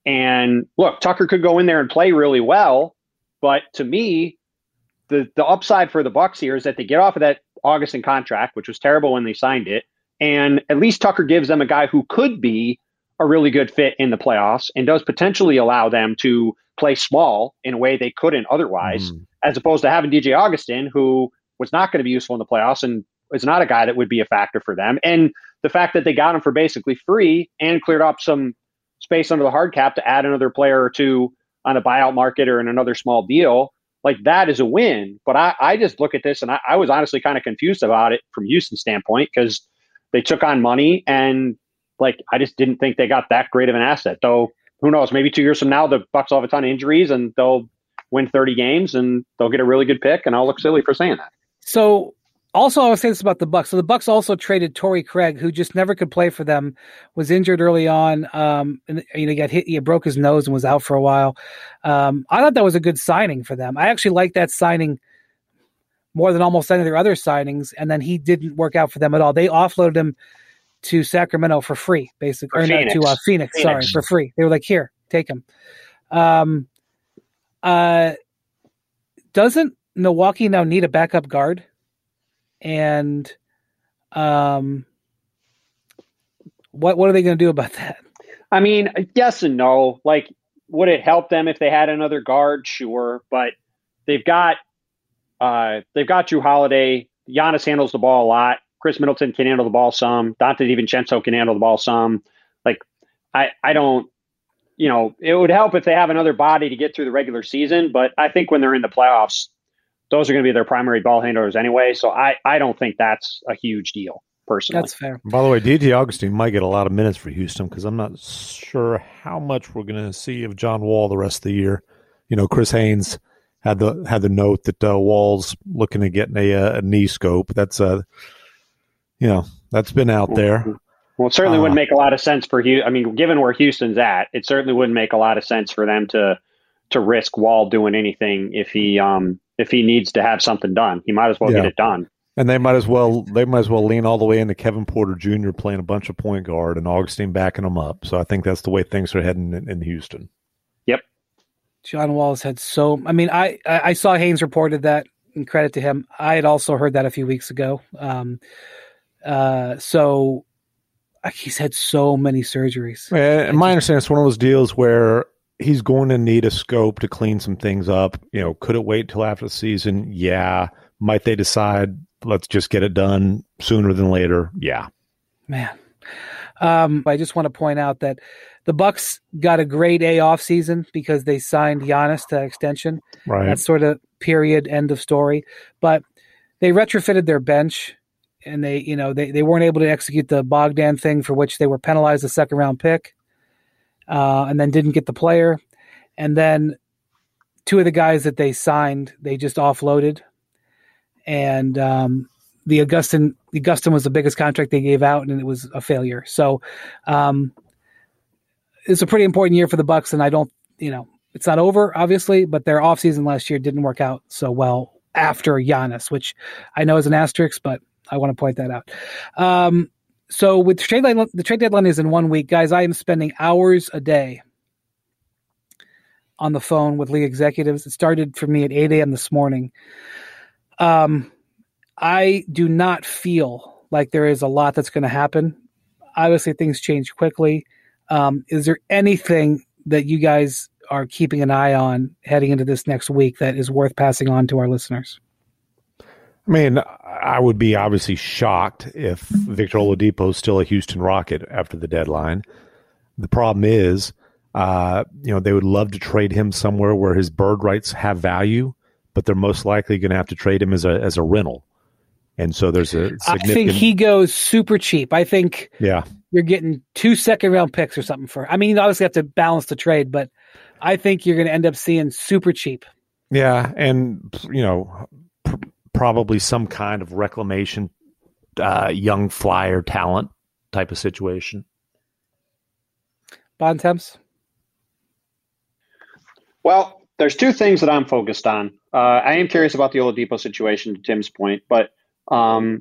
And look, Tucker could go in there and play really well, but to me, the the upside for the Bucks here is that they get off of that Augustin contract, which was terrible when they signed it, and at least Tucker gives them a guy who could be a really good fit in the playoffs and does potentially allow them to play small in a way they couldn't otherwise, Mhm. as opposed to having D J Augustin, who was not going to be useful in the playoffs and is not a guy that would be a factor for them. And the fact that they got him for basically free and cleared up some space under the hard cap to add another player or two on a buyout market or in another small deal, like that is a win. But I, I just look at this and I, I was honestly kind of confused about it from Houston's standpoint, because they took on money and like I just didn't think they got that great of an asset. Though who knows, maybe two years from now the Bucks will have a ton of injuries and they'll win thirty games and they'll get a really good pick, and I'll look silly for saying that. So also I was saying this about the Bucks. So the Bucks also traded Torrey Craig, who just never could play for them, was injured early on. Um, and you know, he got hit, he broke his nose and was out for a while. Um, I thought that was a good signing for them. I actually liked that signing more than almost any of their other signings. And then he didn't work out for them at all. They offloaded him to Sacramento for free, basically, For or Phoenix. no, to uh, Phoenix, Phoenix. sorry, for free. They were like, here, take him. Um, uh, doesn't Milwaukee now need a backup guard? And um, what what are they going to do about that? I mean, yes and no. Like, would it help them if they had another guard? Sure, but they've got uh, they've got Drew Holiday. Giannis handles the ball a lot. Chris Middleton can handle the ball some. Dante DiVincenzo can handle the ball some. Like, I I don't. You know, it would help if they have another body to get through the regular season, but I think when they're in the playoffs, those are going to be their primary ball handlers anyway. So I, I don't think that's a huge deal, personally. That's fair. By the way, D J Augustin might get a lot of minutes for Houston, because I'm not sure how much we're going to see of John Wall the rest of the year. You know, Chris Haynes had the had the note that uh, Wall's looking at getting a, a knee scope. That's uh, you know, that's been out there. Well, it certainly Uh, wouldn't make a lot of sense for Houston. I mean, given where Houston's at, it certainly wouldn't make a lot of sense for them to to risk Wall doing anything if he um if he needs to have something done. He might as well Yeah. get it done. And they might as well they might as well lean all the way into Kevin Porter Junior playing a bunch of point guard and Augustine backing them up. So I think that's the way things are heading in, in Houston. Yep. John Wall's had so. I mean, I I saw Haynes reported that, and credit to him. I had also heard that a few weeks ago. Um, uh, so he's had so many surgeries. And my understanding is one of those deals where he's going to need a scope to clean some things up. You know, could it wait till after the season? Yeah. Might they decide let's just get it done sooner than later? Yeah. Man. Um, I just want to point out that the Bucks got a grade A off season because they signed Giannis to extension. Right. That's sort of period, end of story. But they retrofitted their bench, and they, you know, they, they weren't able to execute the Bogdan thing, for which they were penalized a second round pick, uh, and then didn't get the player. And then two of the guys that they signed, they just offloaded. And um, the Augustin, the Augustin was the biggest contract they gave out, and it was a failure. So um, it's a pretty important year for the Bucks, and I don't, you know, it's not over, obviously, but their offseason last year didn't work out so well after Giannis, which I know is an asterisk, but I want to point that out. Um, so with trade line, the trade deadline is in one week, guys. I am spending hours a day on the phone with league executives. It started for me at eight a.m. this morning. Um, I do not feel like there is a lot that's going to happen. Obviously, things change quickly. Um, is there anything that you guys are keeping an eye on heading into this next week that is worth passing on to our listeners? I mean, I would be obviously shocked if Victor Oladipo is still a Houston Rocket after the deadline. The problem is, uh, you know, they would love to trade him somewhere where his bird rights have value, but they're most likely going to have to trade him as a as a rental. And so there's a significant... I think he goes super cheap. I think yeah. you're getting two second round picks or something for. I mean, you obviously have to balance the trade, but I think you're going to end up seeing super cheap. Yeah, and you know, pr- probably some kind of reclamation, uh, young flyer talent type of situation. Bontemps? Well, there's two things that I'm focused on. Uh, I am curious about the Oladipo situation, to Tim's point, but um,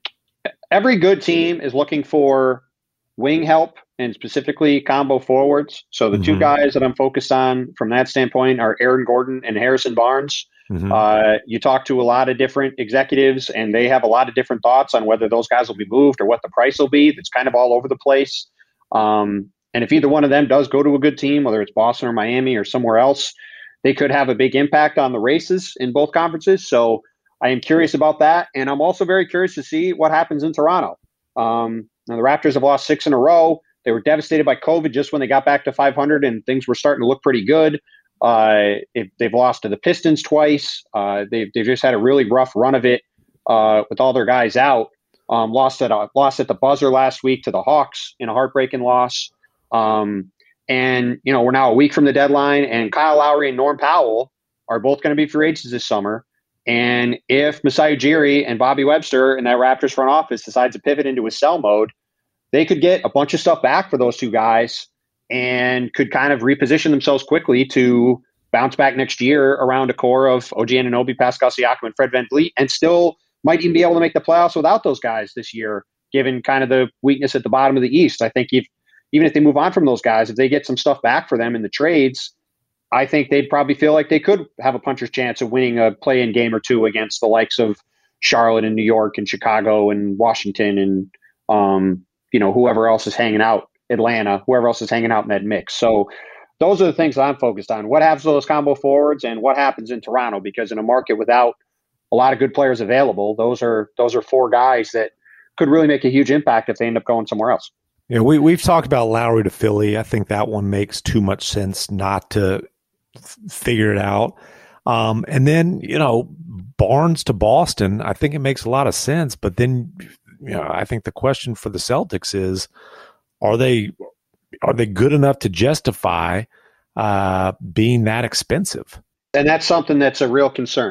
every good team is looking for wing help and specifically combo forwards. So the mm-hmm. two guys that I'm focused on from that standpoint are Aaron Gordon and Harrison Barnes. Mm-hmm. Uh, you talk to a lot of different executives, and they have a lot of different thoughts on whether those guys will be moved or what the price will be. That's kind of all over the place. Um, and if either one of them does go to a good team, whether it's Boston or Miami or somewhere else, they could have a big impact on the races in both conferences. So I am curious about that. And I'm also very curious to see what happens in Toronto. Um, now the Raptors have lost six in a row. They were devastated by COVID just when they got back to five hundred, and things were starting to look pretty good. Uh, it, they've lost to the Pistons twice. Uh, they've, they've just had a really rough run of it uh, with all their guys out. Um, lost at a, lost at the buzzer last week to the Hawks in a heartbreaking loss. Um, and, you know, we're now a week from the deadline, and Kyle Lowry and Norm Powell are both going to be free agents this summer. And if Masai Ujiri and Bobby Webster and that Raptors front office decides to pivot into a sell mode, they could get a bunch of stuff back for those two guys and could kind of reposition themselves quickly to bounce back next year around a core of O G Anunoby, Pascal Siakam, and Fred VanVleet, and still might even be able to make the playoffs without those guys this year, given kind of the weakness at the bottom of the East. I think if, even if they move on from those guys, if they get some stuff back for them in the trades, I think they'd probably feel like they could have a puncher's chance of winning a play-in game or two against the likes of Charlotte and New York and Chicago and Washington and, um, you know, whoever else is hanging out, Atlanta, whoever else is hanging out in that mix. So those are the things that I'm focused on. What happens to those combo forwards and what happens in Toronto? Because in a market without a lot of good players available, those are those are four guys that could really make a huge impact if they end up going somewhere else. Yeah, we, we've talked about Lowry to Philly. I think that one makes too much sense not to f- figure it out. Um, and then, you know, Barnes to Boston, I think it makes a lot of sense. But then, you know, I think the question for the Celtics is, are they are they good enough to justify uh, being that expensive? And that's something that's a real concern.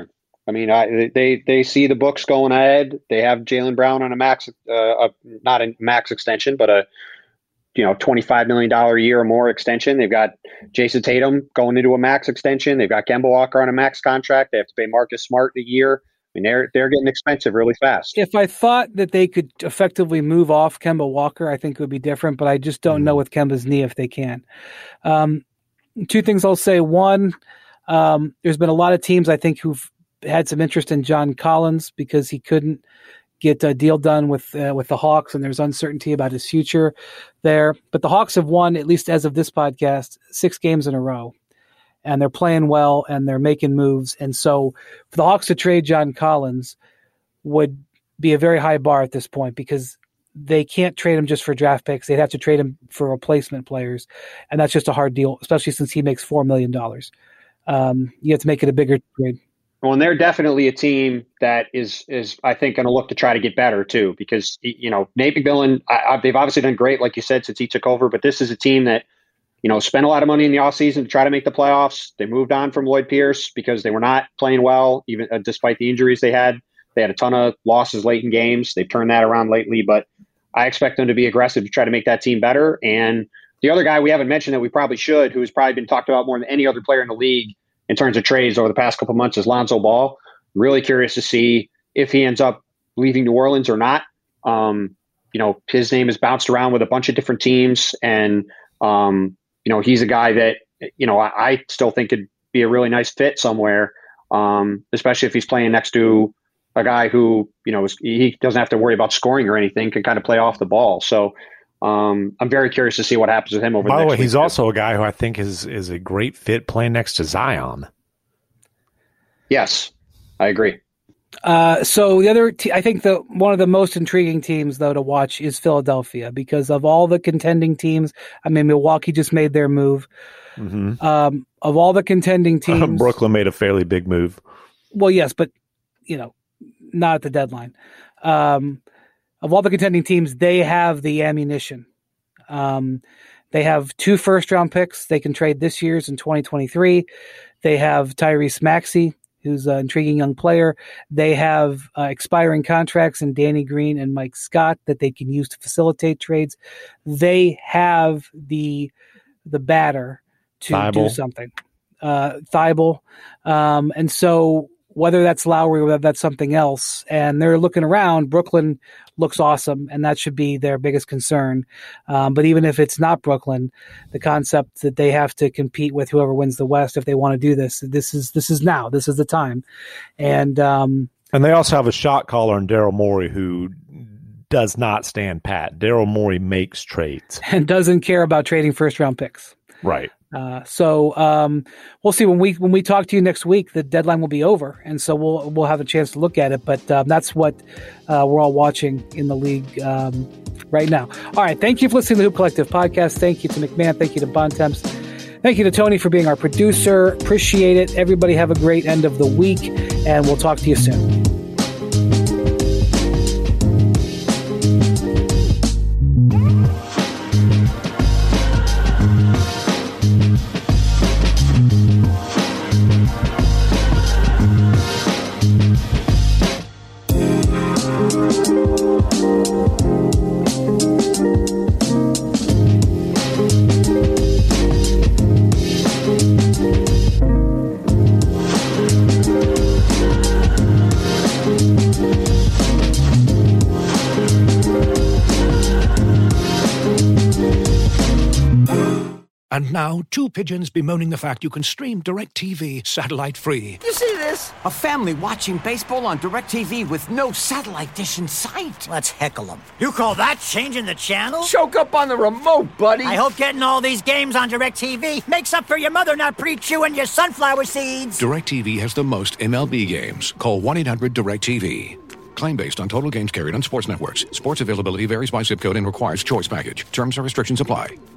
I mean, I, they they see the books going ahead. They have Jaylen Brown on a max, uh, a, not a max extension, but a you know twenty-five million dollars a year or more extension. They've got Jason Tatum going into a max extension. They've got Kemba Walker on a max contract. They have to pay Marcus Smart a year. I mean, they're they're getting expensive really fast. If I thought that they could effectively move off Kemba Walker, I think it would be different. But I just don't know with Kemba's knee if they can. Um, two things I'll say. One, um, there's been a lot of teams I think who've had some interest in John Collins because he couldn't get a deal done with uh, with the Hawks, and there's uncertainty about his future there. But the Hawks have won, at least as of this podcast, six games in a row, and they're playing well and they're making moves. And so for the Hawks to trade John Collins would be a very high bar at this point because they can't trade him just for draft picks. They'd have to trade him for replacement players, and that's just a hard deal, especially since he makes four million dollars. Um, you have to make it a bigger trade. Well, and they're definitely a team that is, is I think, going to look to try to get better, too, because, you know, Nate McMillan, I, I, they've obviously done great, like you said, since he took over. But this is a team that, you know, spent a lot of money in the offseason to try to make the playoffs. They moved on from Lloyd Pierce because they were not playing well, even uh, despite the injuries they had. They had a ton of losses late in games. They've turned that around lately. But I expect them to be aggressive to try to make that team better. And the other guy we haven't mentioned that we probably should, who's probably been talked about more than any other player in the league in terms of trades over the past couple of months, is Lonzo Ball. Really curious to see if he ends up leaving New Orleans or not. Um, you know, his name has bounced around with a bunch of different teams, and um, you know, he's a guy that you know I, I still think could be a really nice fit somewhere, um, especially if he's playing next to a guy who you know is, he doesn't have to worry about scoring or anything, can kind of play off the ball. So. Um, I'm very curious to see what happens with him over By the next the way, he's week. also a guy who I think is is a great fit playing next to Zion. Yes, I agree. Uh, so the other, te- I think the one of the most intriguing teams though to watch is Philadelphia because of all the contending teams. I mean, Milwaukee just made their move. Mm-hmm. Um, of all the contending teams, Brooklyn made a fairly big move. Well, yes, but you know, not at the deadline. Um, Of all the contending teams, they have the ammunition. Um, they have two first-round picks. They can trade this year's in twenty twenty-three. They have Tyrese Maxey, who's an intriguing young player. They have uh, expiring contracts in Danny Green and Mike Scott that they can use to facilitate trades. They have the the batter to Thibault. do something. Uh, Thibault. Um, and so whether that's Lowry or whether that's something else, and they're looking around, Brooklyn looks awesome, and that should be their biggest concern. Um, but even if it's not Brooklyn, the concept that they have to compete with whoever wins the West if they want to do this, this is this is now, this is the time. And um, and they also have a shot caller in Daryl Morey who does not stand pat. Daryl Morey makes trades and doesn't care about trading first round picks. Right. Uh, so um, we'll see when we when we talk to you next week. The deadline will be over, and so we'll we'll have a chance to look at it. But um, that's what uh, we're all watching in the league um, right now. All right, thank you for listening to the Hoop Collective podcast. Thank you to McMahon. Thank you to Bontemps. Thank you to Tony for being our producer. Appreciate it. Everybody have a great end of the week, and we'll talk to you soon. And now, two pigeons bemoaning the fact you can stream DirecTV satellite-free. You see this? A family watching baseball on DirecTV with no satellite dish in sight. Let's heckle them. You call that changing the channel? Choke up on the remote, buddy. I hope getting all these games on DirecTV makes up for your mother not pre-chewing your sunflower seeds. DirecTV has the most M L B games. Call one eight hundred direct T V. Claim based on total games carried on sports networks. Sports availability varies by zip code and requires choice package. Terms and restrictions apply.